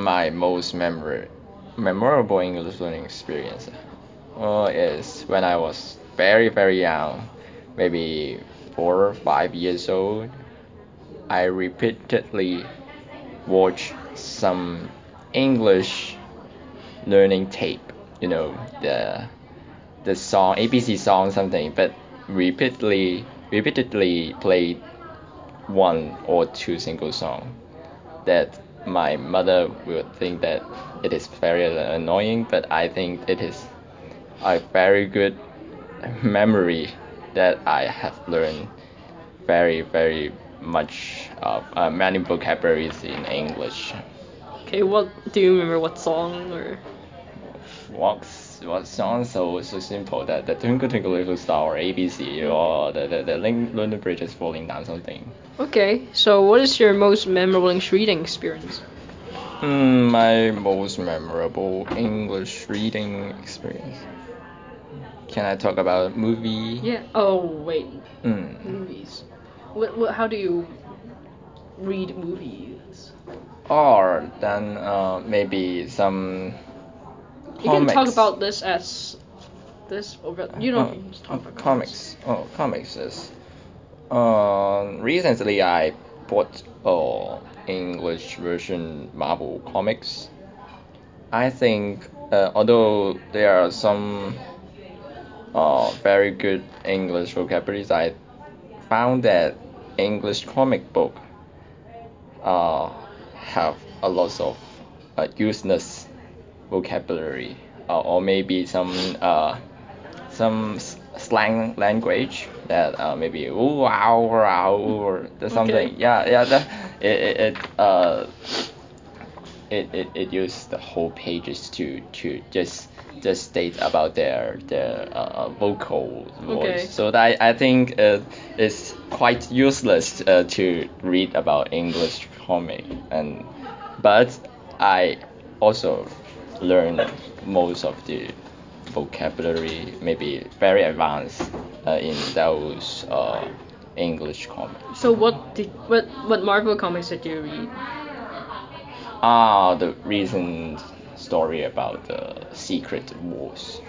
my most memorable English learning experience is when I was very, very young, maybe 4 or 5 years old. I repeatedly watched some English learning tape, the song ABC song something, but repeatedly played one or two single song that my mother will think that it is very annoying, but I think it is a very good memory that I have learned very, very much of many vocabularies in English. Okay, what do you remember? What song or? What sounds so simple that the Twinkle Twinkle Little Star or ABC or the Lunar Bridge is falling down something. Okay, so what is your most memorable English reading experience? My most memorable English reading experience. Can I talk about movie? Yeah. Oh wait. Mm. Movies. How do you read movies? Or then maybe some You can talk comics. about this as this, but you don't need to talk about comics. Comics. Oh, comics is. Recently I bought English version Marvel comics. I think although there are some very good English vocabularies, I found that English comic book uh, have a lot of useless vocabulary, or maybe some slang language that maybe ooh wow wow or something. Okay. Yeah, that it used the whole pages to just state about their vocal voice. Okay. So that I think it's quite useless to read about English comic, but I also learned most of the vocabulary, maybe very advanced in those English comics. So what Marvel comics did you read? The recent story about the Secret Wars.